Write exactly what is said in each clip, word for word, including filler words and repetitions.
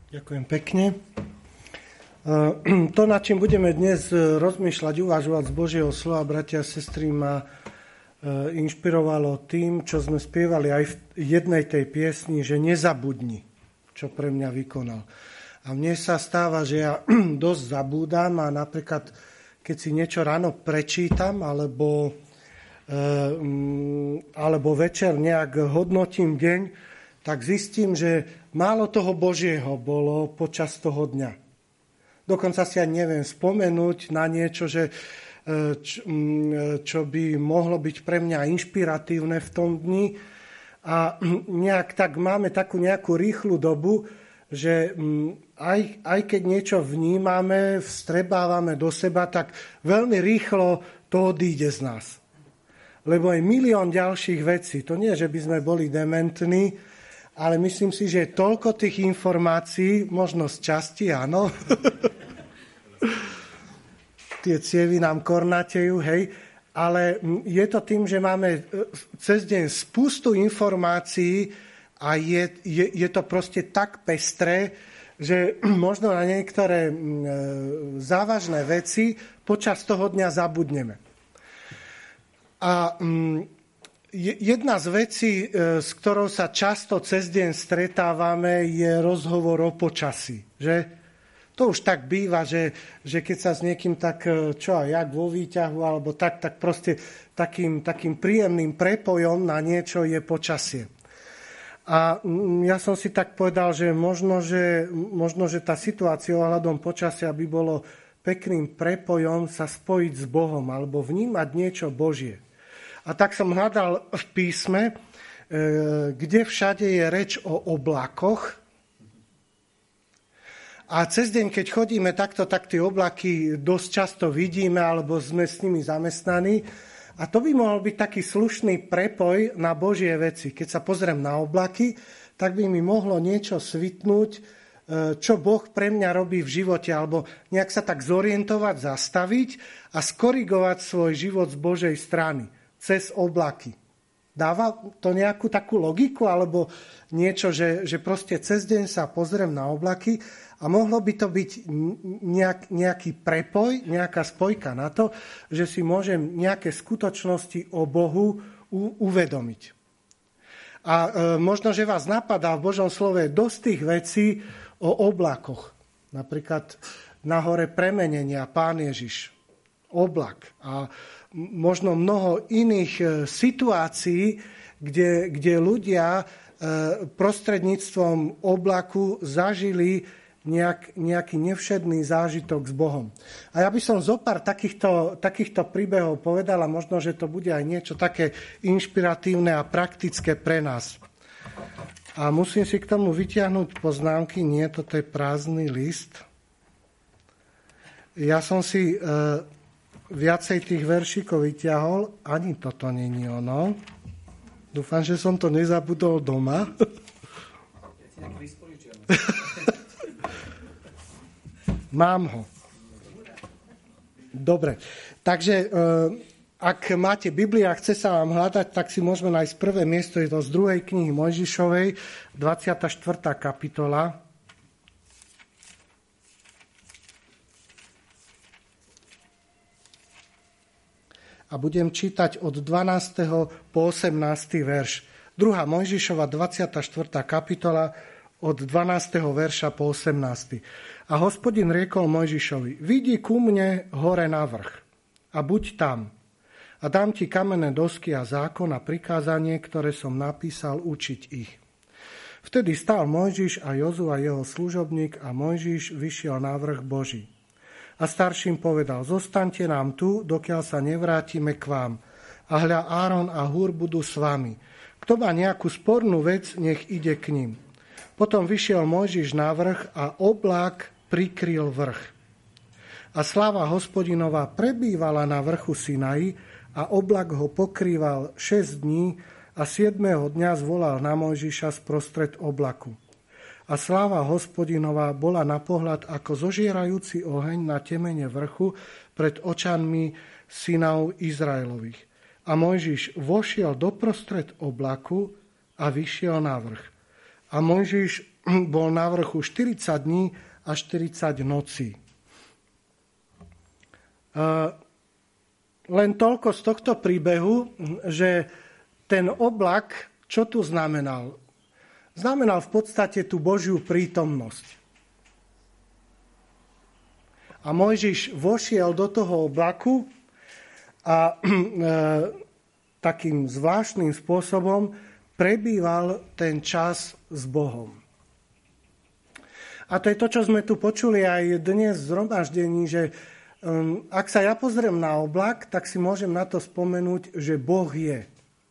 Ďakujem pekne. To, nad čím budeme dnes rozmýšľať, uvažovať z Božieho slova, bratia a sestry, ma inšpirovalo tým, čo sme spievali aj v jednej tej piesni, že nezabudni, čo pre mňa vykonal. A mne sa stáva, že ja dosť zabúdam a napríklad, keď si niečo ráno prečítam, alebo, alebo večer nejak hodnotím deň, tak zistím, že málo toho Božieho bolo počas toho dňa. Dokonca si aj neviem spomenúť na niečo, že, čo by mohlo byť pre mňa inšpiratívne v tom dni. A nejak tak máme takú nejakú rýchlu dobu, že aj, aj keď niečo vnímame, vstrebávame do seba, tak veľmi rýchlo to odíde z nás. Lebo je milión ďalších vecí. To nie, že by sme boli dementní, ale myslím si, že je toľko tých informácií, možno z časti, áno. Tie cievy nám kornatejú, hej. Ale je to tým, že máme cez deň spustu informácií a je, je, je to proste tak pestré, že možno na niektoré závažné veci počas toho dňa zabudneme. A jedna z vecí, s ktorou sa často cez deň stretávame, je rozhovor o počasí. Že? To už tak býva, že, že keď sa s niekým tak, čo aj jak vo výťahu, alebo tak, tak proste takým, takým príjemným prepojom na niečo je počasie. A ja som si tak povedal, že možno, že, možno, že tá situácia ohľadom počasia by bolo pekným prepojom sa spojiť s Bohom, alebo vnímať niečo Božie. A tak som hľadal v písme, kde všade je reč o oblakoch. A cez deň, keď chodíme takto, tak tie oblaky dosť často vidíme, alebo sme s nimi zamestnaní. A to by mohol byť taký slušný prepoj na Božie veci. Keď sa pozriem na oblaky, tak by mi mohlo niečo svitnúť, čo Boh pre mňa robí v živote, alebo nejak sa tak zorientovať, zastaviť a skorigovať svoj život z Božej strany. Cez oblaky. Dáva to nejakú takú logiku, alebo niečo, že, že proste cez deň sa pozriem na oblaky a mohlo by to byť nejak, nejaký prepoj, nejaká spojka na to, že si môžem nejaké skutočnosti o Bohu u, uvedomiť. A e, možno, že vás napadá v Božom slove dosť tých vecí o oblakoch. Napríklad na hore premenenia Pán Ježiš. Oblak. A možno mnoho iných situácií, kde, kde ľudia prostredníctvom oblaku zažili nejak, nejaký nevšedný zážitok s Bohom. A ja by som zo pár takýchto, takýchto príbehov povedala, možno, že to bude aj niečo také inšpiratívne a praktické pre nás. A musím si k tomu vytiahnuť poznámky. Nie, toto je prázdny list. Ja som si... E, viacej tých veršíkov vyťahol, ani toto není ono. Dúfam, že som to nezabudol doma. Mám ho. Dobre, takže ak máte Bibliu a chce sa vám hľadať, tak si môžeme nájsť prvé miesto, je to z druhej knihy Mojžišovej, dvadsiata štvrtá kapitola. A budem čítať od dvanásteho po osemnásty verš. Druhá Mojžišova, dvadsiata štvrtá kapitola, od dvanásteho verša po osemnásty. A Hospodin riekol Mojžišovi, vidí ku mne hore na vrch a buď tam. A dám ti kamenné dosky a zákon a prikázanie, ktoré som napísal, učiť ich. Vtedy stál Mojžiš a Jozua jeho služobník a Mojžiš vyšiel na vrch Boží. A starším povedal, zostaňte nám tu, dokiaľ sa nevrátime k vám. A hľa Áron a Húr budú s vami. Kto má nejakú spornú vec, nech ide k ním. Potom vyšiel Mojžiš na vrch a oblák prikryl vrch. A sláva Hospodinová prebývala na vrchu Sinaji a oblak ho pokrýval šesť dní a siedmeho dňa zvolal na Mojžiša sprostred oblaku. A sláva Hospodinová bola na pohľad ako zožierajúci oheň na temene vrchu pred očami synov Izraelových. A Mojžiš vošiel doprostred oblaku a vyšiel na vrch. A Mojžiš bol na vrchu štyridsať dní a štyridsať nocí. Len toľko z tohto príbehu, že ten oblak, čo tu znamenal? Znamenal v podstate tú Božiu prítomnosť. A Mojžiš vošiel do toho oblaku a e, takým zvláštnym spôsobom prebýval ten čas s Bohom. A to je to, čo sme tu počuli aj dnes v zhromaždení, že um, ak sa ja pozriem na oblak, tak si môžem na to spomenúť, že Boh je.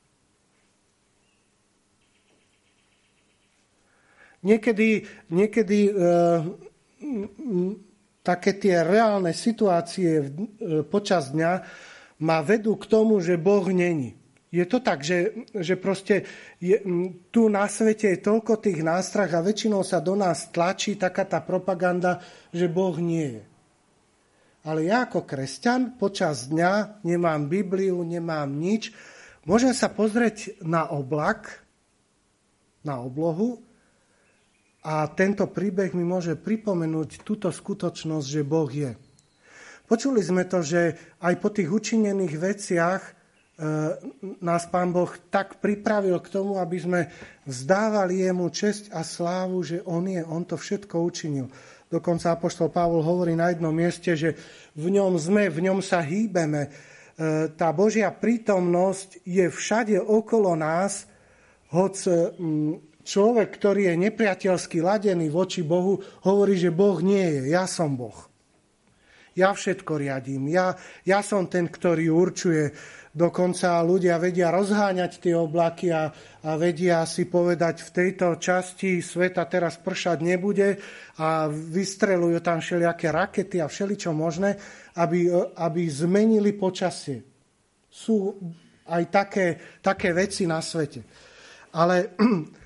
Niekedy, niekedy e, m, také tie reálne situácie e, počas dňa ma vedú k tomu, že Boh není. Je to tak, že, že proste je, tu na svete je toľko tých nástrah a väčšinou sa do nás tlačí taká tá propaganda, že Boh nie je. Ale ja ako kresťan počas dňa nemám Bibliu, nemám nič. Môžem sa pozrieť na oblak, na oblohu a tento príbeh mi môže pripomenúť túto skutočnosť, že Boh je. Počuli sme to, že aj po tých učinených veciach nás Pán Boh tak pripravil k tomu, aby sme vzdávali jemu česť a slávu, že on je, on to všetko učinil. Dokonca apoštol Pavol hovorí na jednom mieste, že v ňom sme, v ňom sa hýbeme. Tá Božia prítomnosť je všade okolo nás, hoc človek, ktorý je nepriateľsky ladený voči Bohu, hovorí, že Boh nie je, ja som Boh. Ja všetko riadím, ja, ja som ten, ktorý určuje. Dokonca ľudia vedia rozháňať tie oblaky a, a vedia si povedať, v tejto časti sveta teraz pršať nebude a vystrelujú tam všelijaké rakety a všeličo možné, aby, aby zmenili počasie. Sú aj také, také veci na svete. Ale e,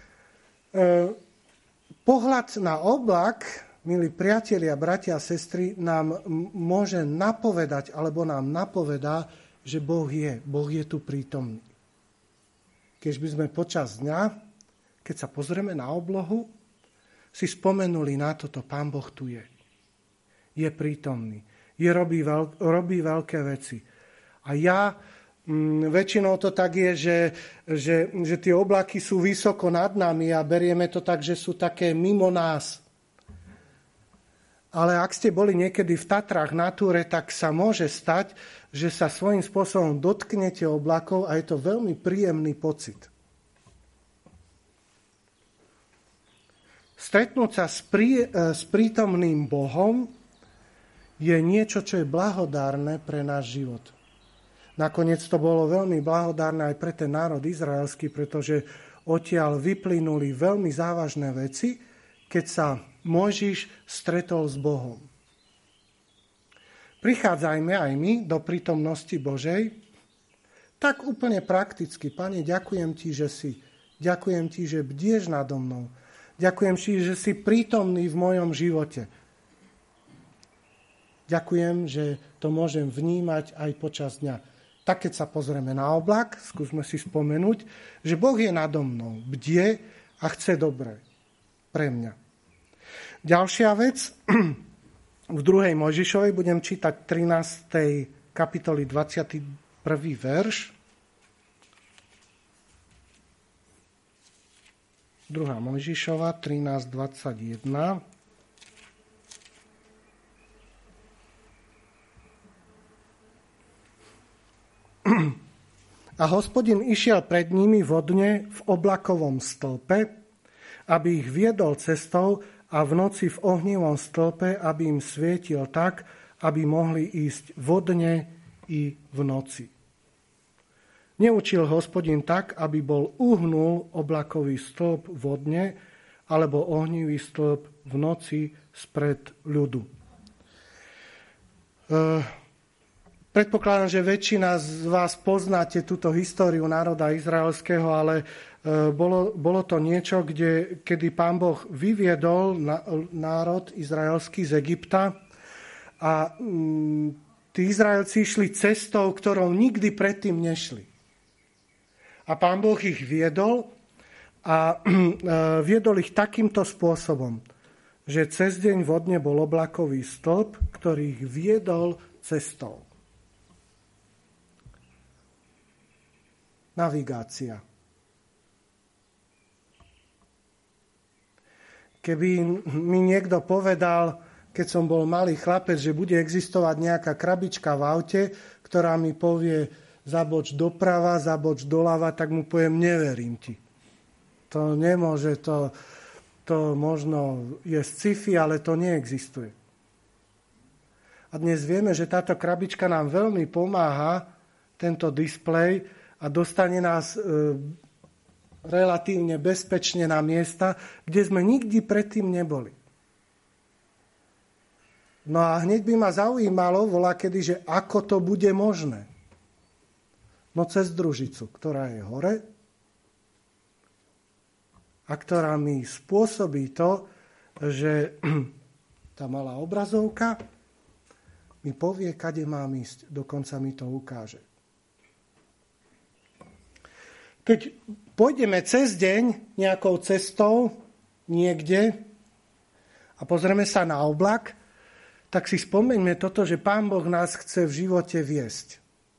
pohľad na oblak, milí priatelia, bratia a sestry, nám môže napovedať, alebo nám napovedá, že Boh je, Boh je tu prítomný. Keď by sme počas dňa, keď sa pozrieme na oblohu, si spomenuli na toto, Pán Boh tu je. Je prítomný. Je, robí, veľk, robí veľké veci. A ja, m, väčšinou to tak je, že, že, že tie oblaky sú vysoko nad nami a berieme to tak, že sú také mimo nás. Ale ak ste boli niekedy v Tatrách na túre, tak sa môže stať, že sa svojím spôsobom dotknete oblakov a je to veľmi príjemný pocit. Stretnúť sa s, prí, s prítomným Bohom je niečo, čo je blahodárne pre náš život. Nakoniec to bolo veľmi blahodárne aj pre ten národ izraelský, pretože odtiaľ vyplynuli veľmi závažné veci, keď sa Mojžiš stretol s Bohom. Prichádzajme aj my do prítomnosti Božej, tak úplne prakticky. Pane, ďakujem ti, že si. Ďakujem ti, že bdieš nado mnou. Ďakujem ti, že si prítomný v mojom živote. Ďakujem, že to môžem vnímať aj počas dňa. Tak, keď sa pozrieme na oblak, skúsme si spomenúť, že Boh je nado mnou, bdie a chce dobre pre mňa. Ďalšia vec, v druhej Mojžišovej budem čítať trinástej kapitoly dvadsiaty prvý verš. Druhá Mojžišova trinásť dvadsaťjeden. A Hospodin išiel pred nimi vodne v oblakovom stĺpe, aby ich viedol cestou, a v noci v ohnivom stĺpe, aby im svietil tak, aby mohli ísť vodne i v noci. Neučil Hospodin tak, aby bol uhnul oblakový stĺp vodne, alebo ohnivý stĺp v noci spred ľudu. E, predpokladám, že väčšina z vás poznáte túto históriu národa izraelského, ale Bolo, bolo to niečo, kde, kedy Pán Boh vyviedol na, národ izraelský z Egypta a mm, tí Izraelci išli cestou, ktorou nikdy predtým nešli. A Pán Boh ich viedol a viedol ich takýmto spôsobom, že cez deň vodne bol oblakový stĺp, ktorý ich viedol cestou. Navigácia. Keby mi niekto povedal, keď som bol malý chlapec, že bude existovať nejaká krabička v aute, ktorá mi povie zaboč doprava, zaboč doľava, tak mu poviem, neverím ti. To nemôže, to, to možno je sci-fi, ale to neexistuje. A dnes vieme, že táto krabička nám veľmi pomáha, tento displej, a dostane nás e, relatívne bezpečne na miesta, kde sme nikdy predtým neboli. No a hneď by ma zaujímalo voľakedy, že ako to bude možné. No cez družicu, ktorá je hore a ktorá mi spôsobí to, že tá malá obrazovka mi povie, kade mám ísť, dokonca mi to ukáže. Keď pôjdeme cez deň nejakou cestou niekde a pozrieme sa na oblak, tak si spomeňme toto, že Pán Boh nás chce v živote viesť.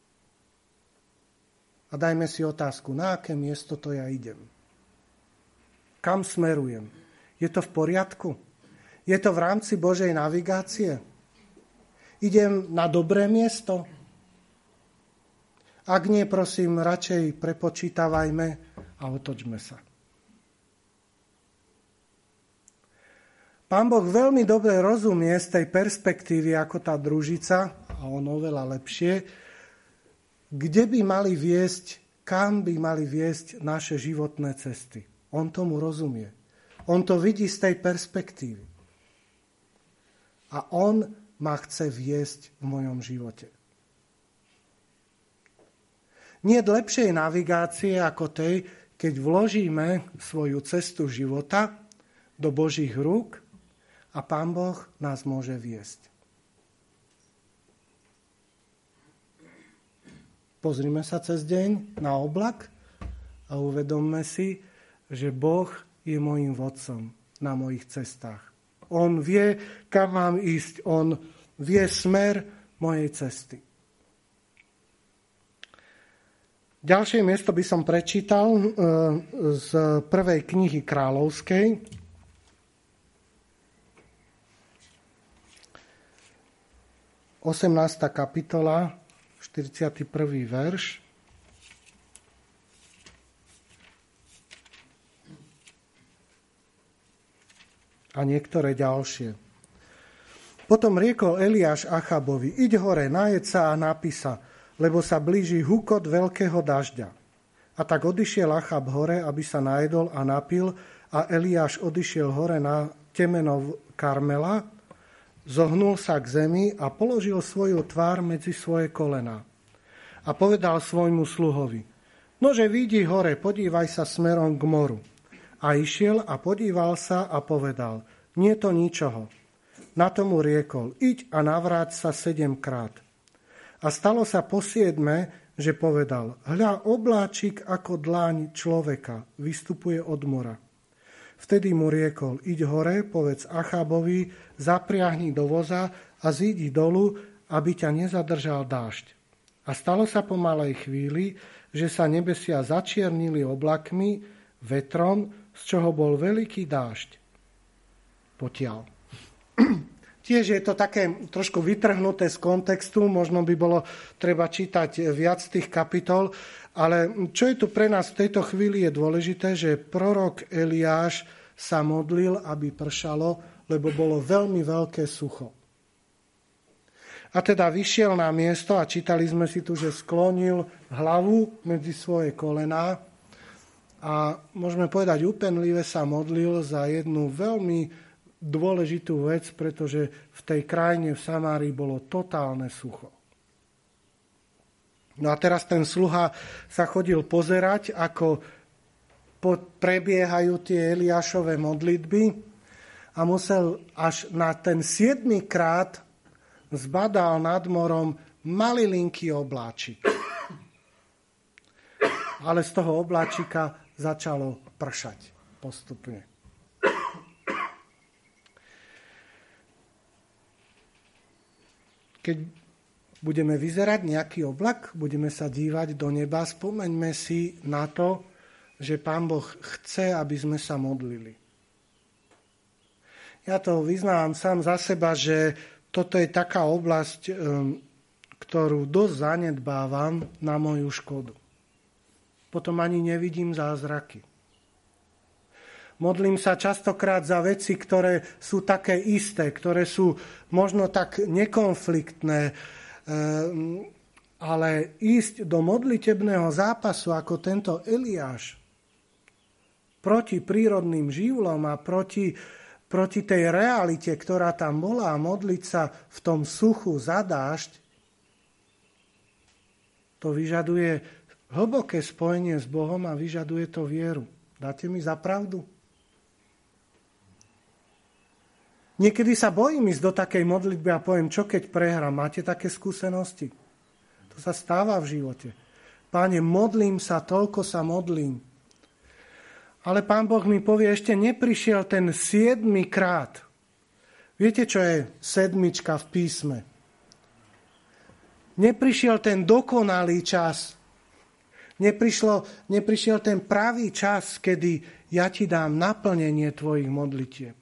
A dajme si otázku, na aké miesto to ja idem? Kam smerujem? Je to v poriadku? Je to v rámci Božej navigácie? Idem na dobré miesto? Ak nie, prosím, radšej prepočítavajme a otočme sa. Pán Boh veľmi dobre rozumie z tej perspektívy ako tá družica, a on oveľa lepšie, kde by mali viesť, kam by mali viesť naše životné cesty. On tomu rozumie. On to vidí z tej perspektívy. A on ma chce viesť v mojom živote. Nie je lepšej navigácie ako tej, keď vložíme svoju cestu života do Božích rúk a Pán Boh nás môže viesť. Pozrime sa cez deň na oblak a uvedomme si, že Boh je mojím vodcom na mojich cestách. On vie, kam mám ísť. On vie smer mojej cesty. Ďalšie miesto by som prečítal z prvej knihy Kráľovskej. osemnásta kapitola, štyridsiaty prvý verš. A niektoré ďalšie. Potom riekol Eliáš Achabovi, iď hore, najed sa a napí sa, lebo sa blíži hukot veľkého dažďa. A tak odišiel Achab hore, aby sa najedol a napil, a Eliáš odišiel hore na temeno Karmela, zohnul sa k zemi a položil svoju tvár medzi svoje kolená. A povedal svojmu sluhovi, nože vidí hore, podívaj sa smerom k moru. A išiel a podíval sa a povedal, nie to ničoho. Na tomu riekol, iď a navráť sa sedemkrát. A stalo sa po siedme, že povedal, hľa, obláčik ako dláň človeka vystupuje od mora. Vtedy mu riekol, iď hore, povedz Achabovi, zapriahni do voza a zídi dolu, aby ťa nezadržal dážď. A stalo sa po malej chvíli, že sa nebesia začiernili oblakmi, vetrom, z čoho bol veľký dážď. Potiaľ. Tiež je to také trošku vytrhnuté z kontextu, možno by bolo treba čítať viac tých kapitol, ale čo je tu pre nás v tejto chvíli je dôležité, že prorok Eliáš sa modlil, aby pršalo, lebo bolo veľmi veľké sucho. A teda vyšiel na miesto a čítali sme si tu, že sklonil hlavu medzi svoje kolená a môžeme povedať úpenlive sa modlil za jednu veľmi dôležitú vec, pretože v tej krajine v Samárii bolo totálne sucho. No a teraz ten sluha sa chodil pozerať, ako prebiehajú tie Eliášove modlitby a musel až na ten siedmy krát zbadal nad morom malilinký obláčik. Ale z toho obláčika začalo pršať postupne. Keď budeme vyzerať nejaký oblak, budeme sa dívať do neba, spomeňme si na to, že Pán Boh chce, aby sme sa modlili. Ja to vyznávam sám za seba, že toto je taká oblasť, ktorú dosť zanedbávam na moju škodu. Potom ani nevidím zázraky. Modlím sa častokrát za veci, ktoré sú také isté, ktoré sú možno tak nekonfliktné, ale ísť do modlitebného zápasu ako tento Eliáš proti prírodným živlom a proti, proti tej realite, ktorá tam bola, a modliť sa v tom suchu za dážď, to vyžaduje hlboké spojenie s Bohom a vyžaduje to vieru. Dáte mi za pravdu? Niekedy sa bojím ísť do takej modlitby a poviem, čo keď prehrám. Máte také skúsenosti? To sa stáva v živote. Páne, modlím sa, toľko sa modlím. Ale Pán Boh mi povie, ešte neprišiel ten siedmy krát. Viete, čo je sedmička v písme? Neprišiel ten dokonalý čas. Neprišlo, neprišiel ten pravý čas, kedy ja ti dám naplnenie tvojich modlitieb.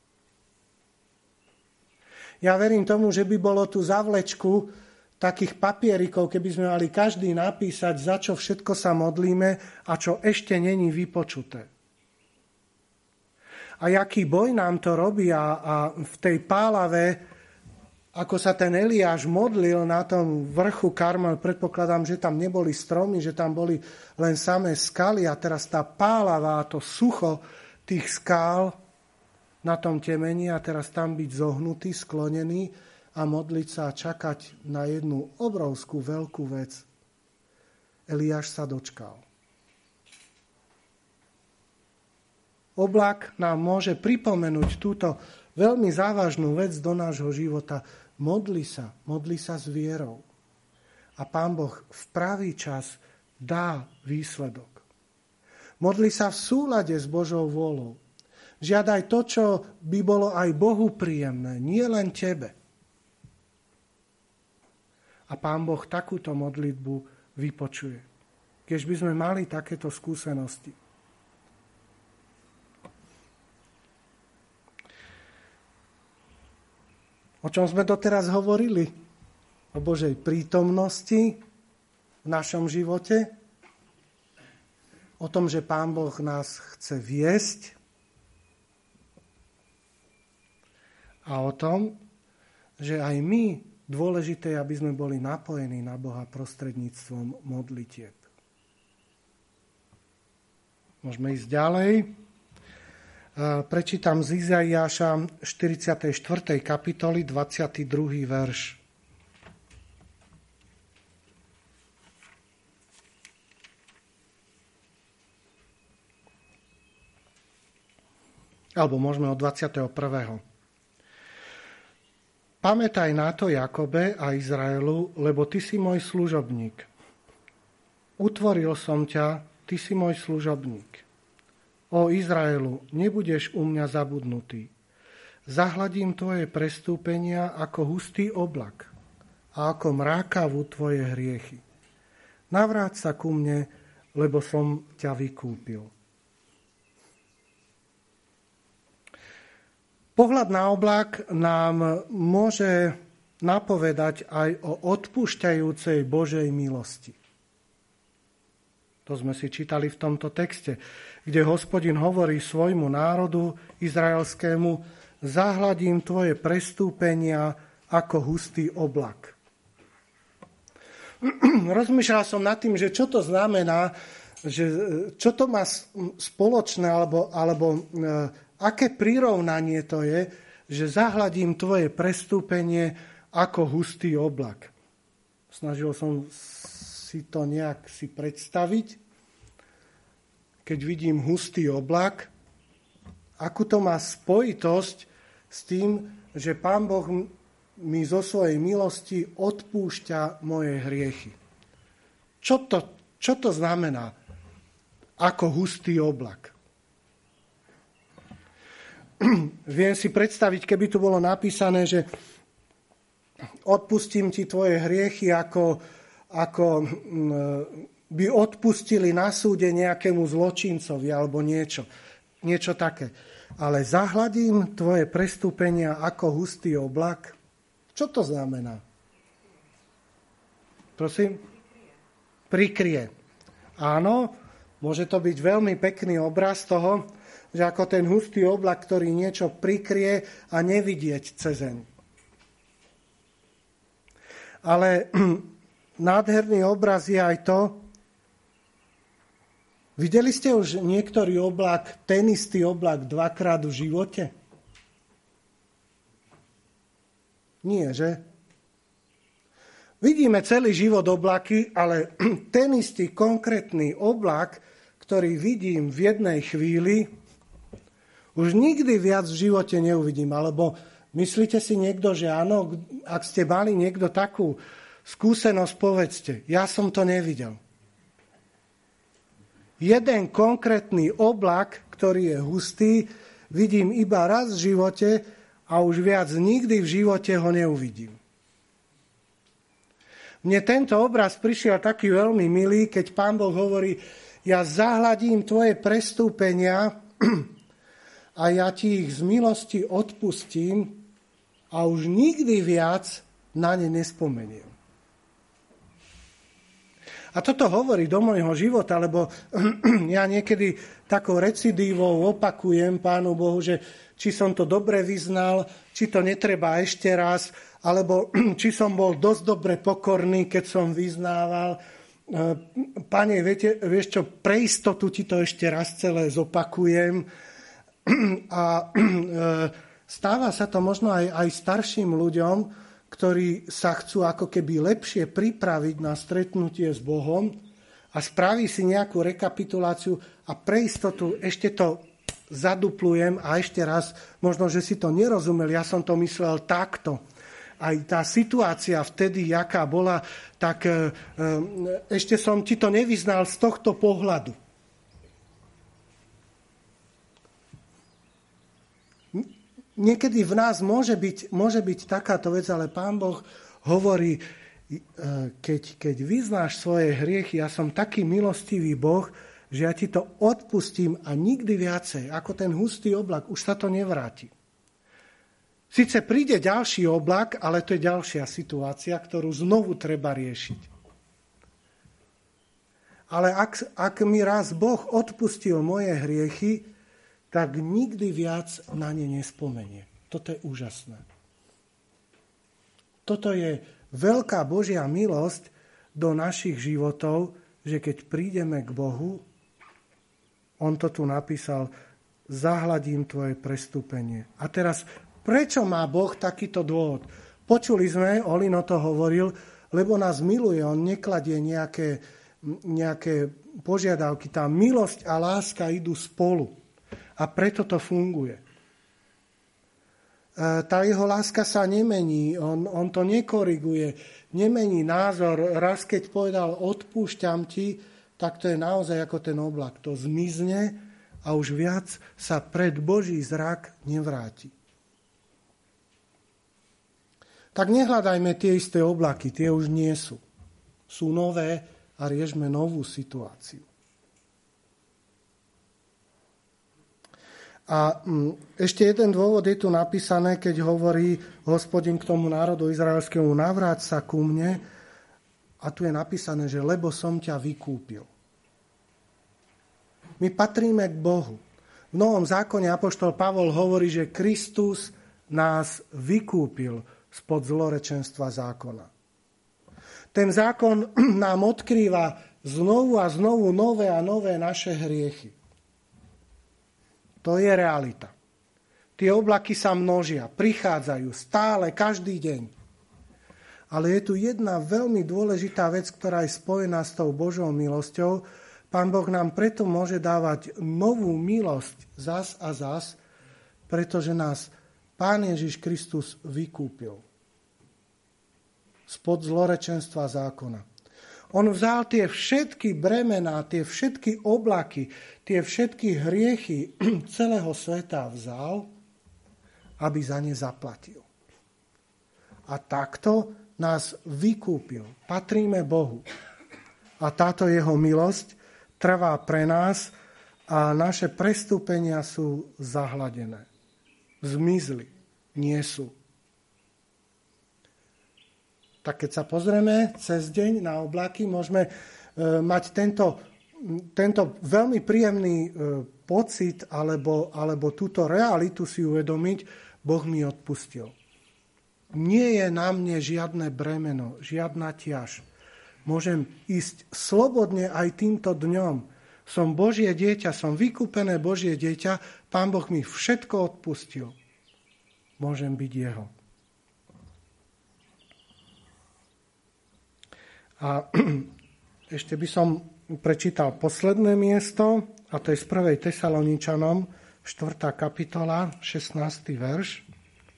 Ja verím tomu, že by bolo tu za vlečku takých papierikov, keby sme mali každý napísať, za čo všetko sa modlíme a čo ešte není vypočuté. A jaký boj nám to robí a, a v tej pálave, ako sa ten Eliáš modlil na tom vrchu Karmel, predpokladám, že tam neboli stromy, že tam boli len samé skaly a teraz tá pálava a to sucho tých skál na tom temení a teraz tam byť zohnutý, sklonený a modliť sa a čakať na jednu obrovskú veľkú vec. Eliáš sa dočkal. Oblak nám môže pripomenúť túto veľmi závažnú vec do nášho života. Modli sa, modli sa s vierou. A Pán Boh v pravý čas dá výsledok. Modli sa v súlade s Božou vôľou. Žiadaj to, čo by bolo aj Bohu príjemné, nie len tebe. A Pán Boh takúto modlitbu vypočuje. Keď by sme mali takéto skúsenosti. O čom sme doteraz hovorili? O Božej prítomnosti v našom živote? O tom, že Pán Boh nás chce viesť? A o tom, že aj my dôležité, aby sme boli napojení na Boha prostredníctvom modlitieb. Môžeme ísť ďalej. Prečítam z Izaiáša štyridsiatej štvrtej kapitoly dvadsiaty druhý verš. Alebo môžeme od dvadsiateho prvého Pamätaj na to, Jakobe a Izraelu, lebo ty si môj služobník. Utvoril som ťa, ty si môj služobník. O Izraelu, nebudeš u mňa zabudnutý. Zahladím tvoje prestúpenia ako hustý oblak a ako mrákavu tvoje hriechy. Navráť sa ku mne, lebo som ťa vykúpil. Pohľad na oblak nám môže napovedať aj o odpúšťajúcej Božej milosti. To sme si čítali v tomto texte, kde Hospodin hovorí svojmu národu izraelskému: zahladím tvoje prestúpenia ako hustý oblak. Rozmýšľal som nad tým, že čo to znamená, že čo to má spoločné, alebo, alebo aké prirovnanie to je, že zahladím tvoje prestúpenie ako hustý oblak. Snažil som si to nejak si predstaviť, keď vidím hustý oblak, akú to má spojitosť s tým, že Pán Boh mi zo svojej milosti odpúšťa moje hriechy. Čo to, čo to znamená? ako hustý oblak. Viem si predstaviť, keby tu bolo napísané, že odpustím ti tvoje hriechy, ako, ako by odpustili na súde nejakému zločincovi alebo niečo. Niečo také. Ale zahladím tvoje prestúpenia ako hustý oblak. Čo to znamená? Prosím? Prikrie. Áno, môže to byť veľmi pekný obraz toho, že ako ten hustý oblak, ktorý niečo prikrie a nevidieť cezeň. Ale nádherný obraz je aj to, videli ste už niektorý oblak, ten istý oblak dvakrát v živote? Nie, že? Vidíme celý život oblaky, ale ten istý konkrétny oblak, ktorý vidím v jednej chvíli, už nikdy viac v živote neuvidím. Alebo myslíte si niekto, že áno, ak ste mali niekto takú skúsenosť, povedzte, ja som to nevidel. Jeden konkrétny oblak, ktorý je hustý, vidím iba raz v živote a už viac nikdy v živote ho neuvidím. Mne tento obraz prišiel taký veľmi milý, keď Pán Boh hovorí, ja zahladím tvoje prestúpenia a ja ti ich z milosti odpustím a už nikdy viac na ne nespomeniem. A toto hovorí do môjho života, lebo ja niekedy takou recidívou opakujem Pánu Bohu, že či som to dobre vyznal, či to netreba ešte raz, alebo či som bol dosť dobre pokorný, keď som vyznával. Pane, viete, vieš čo, pre istotu ti to ešte raz celé zopakujem. A stáva sa to možno aj, aj starším ľuďom, ktorí sa chcú ako keby lepšie pripraviť na stretnutie s Bohom a spraví si nejakú rekapituláciu a pre istotu ešte to zaduplujem a ešte raz, možno, že si to nerozumel, ja som to myslel takto. Aj tá situácia vtedy, jaká bola, tak ešte som ti to nevyznal z tohto pohľadu. Niekedy v nás môže byť, môže byť takáto vec, ale Pán Boh hovorí, keď, keď vyznáš svoje hriechy, ja som taký milostivý Boh, že ja ti to odpustím a nikdy viacej, ako ten hustý oblak, už sa to nevráti. Sice príde ďalší oblak, ale to je ďalšia situácia, ktorú znovu treba riešiť. Ale ak, ak mi raz Boh odpustil moje hriechy, tak nikdy viac na ne nespomenie. Toto je úžasné. Toto je veľká Božia milosť do našich životov, že keď prídeme k Bohu, on to tu napísal, zahladím tvoje prestúpenie. A teraz, prečo má Boh takýto dôvod? Počuli sme, Olino to hovoril, lebo nás miluje, on nekladie nejaké, nejaké požiadavky. Tá milosť a láska idú spolu. A preto to funguje. Tá jeho láska sa nemení, on, on to nekoriguje, nemení názor. Raz, keď povedal, odpúšťam ti, tak to je naozaj ako ten oblak. To zmizne a už viac sa pred Boží zrak nevráti. Tak nehľadajme tie isté oblaky, tie už nie sú. Sú nové a riešme novú situáciu. A ešte jeden dôvod je tu napísané, keď hovorí Hospodin k tomu národu izraelskému, navráť sa ku mne, a tu je napísané, že lebo som ťa vykúpil. My patríme k Bohu. V Novom zákone apoštol Pavol hovorí, že Kristus nás vykúpil spod zlorečenstva zákona. Ten zákon nám odkrýva znovu a znovu nové a nové naše hriechy. To je realita. Tie oblaky sa množia, prichádzajú stále, každý deň. Ale je tu jedna veľmi dôležitá vec, ktorá je spojená s tou Božou milosťou. Pán Boh nám preto môže dávať novú milosť zas a zas, pretože nás Pán Ježiš Kristus vykúpil spod zlorečenstva zákona. On vzal tie všetky bremená, tie všetky oblaky, tie všetky hriechy celého sveta vzal, aby za ne zaplatil. A takto nás vykúpil. Patríme Bohu. A táto jeho milosť trvá pre nás a naše prestúpenia sú zahladené. Zmizli. Nie sú. Tak keď sa pozrieme cez deň na oblaky, môžeme e, mať tento, tento veľmi príjemný e, pocit alebo, alebo túto realitu si uvedomiť, Boh mi odpustil. Nie je na mne žiadne bremeno, žiadna ťaž. Môžem ísť slobodne aj týmto dňom. Som Božie dieťa, som vykúpené Božie dieťa, Pán Boh mi všetko odpustil. Môžem byť jeho. A ešte by som prečítal posledné miesto, a to je z prvej Tesaloničanom, štvrtá kapitola, šestnásty verš.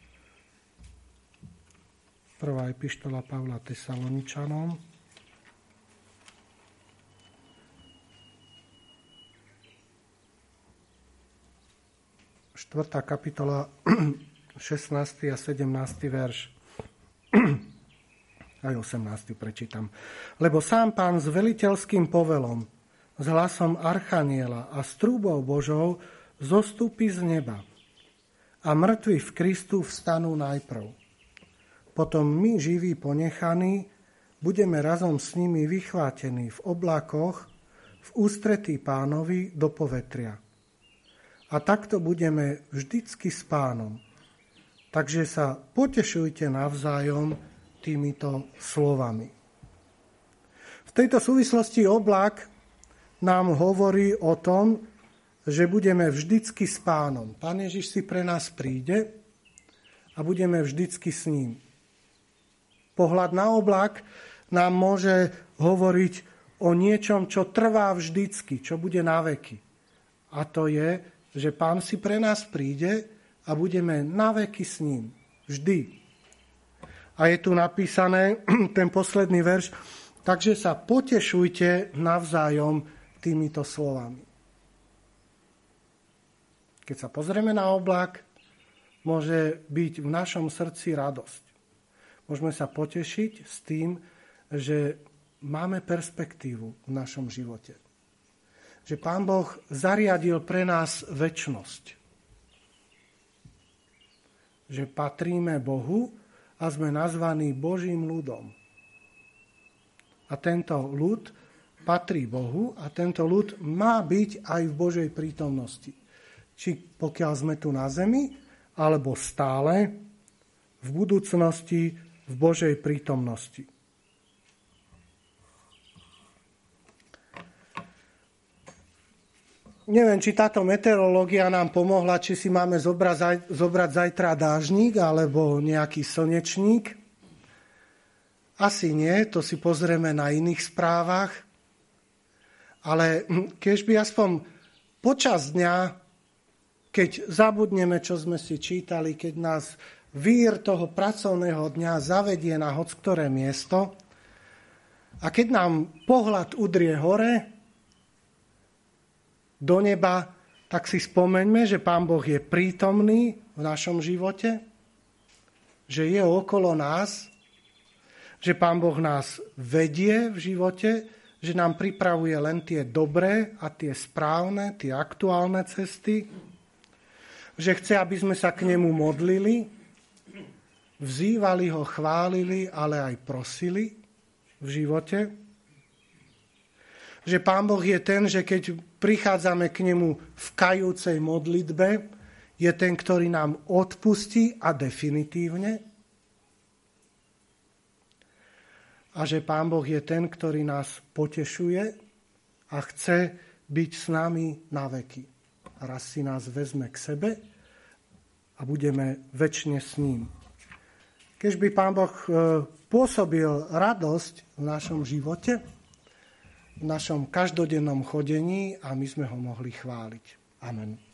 Prvá epištola Pavla Tesaloničanom. štvrtá kapitola, šestnásty a sedemnásty verš. Aj osemnásty prečítam. Lebo sám Pán s veliteľským povelom, s hlasom archaniela a s trúbou Božou zostúpi z neba. A mŕtvi v Kristu vstanú najprv. Potom my, živí ponechaní, budeme razom s nimi vychvátení v oblakoch, v ústretí Pánovi do povetria. A takto budeme vždycky s Pánom. Takže sa potešujte navzájom týmito slovami. V tejto súvislosti oblak nám hovorí o tom, že budeme vždycky s Pánom. Pán Ježiš si pre nás príde a budeme vždycky s ním. Pohľad na oblak nám môže hovoriť o niečom, čo trvá vždycky, čo bude na veky. A to je, že Pán si pre nás príde a budeme na veky s ním. Vždy. A je tu napísané ten posledný verš, takže sa potešujte navzájom týmito slovami. Keď sa pozrieme na oblak, môže byť v našom srdci radosť. Môžeme sa potešiť s tým, že máme perspektívu v našom živote. Že Pán Boh zariadil pre nás večnosť. Že patríme Bohu a sme nazvaní Božím ľudom. A tento ľud patrí Bohu a tento ľud má byť aj v Božej prítomnosti. Či pokiaľ sme tu na zemi, alebo stále v budúcnosti v Božej prítomnosti. Neviem, či táto meteorológia nám pomohla, či si máme zobrať, zobrať zajtra dážnik alebo nejaký slnečník. Asi nie, to si pozrieme na iných správach. Ale keď by aspoň počas dňa, keď zabudneme, čo sme si čítali, keď nás vír toho pracovného dňa zavedie na hocktoré miesto a keď nám pohľad udrie hore do neba, tak si spomeňme, že Pán Boh je prítomný v našom živote, že je okolo nás, že Pán Boh nás vedie v živote, že nám pripravuje len tie dobré a tie správne, tie aktuálne cesty, že chce, aby sme sa k nemu modlili, vzývali ho, chválili, ale aj prosili v živote. Že Pán Boh je ten, že keď prichádzame k nemu v kajúcej modlitbe, je ten, ktorý nám odpustí a definitívne. A že Pán Boh je ten, ktorý nás potešuje a chce byť s nami na veky. Raz si nás vezme k sebe a budeme večne s ním. Keď by Pán Boh pôsobil radosť v našom živote, v našom každodennom chodení a my sme ho mohli chváliť. Amen.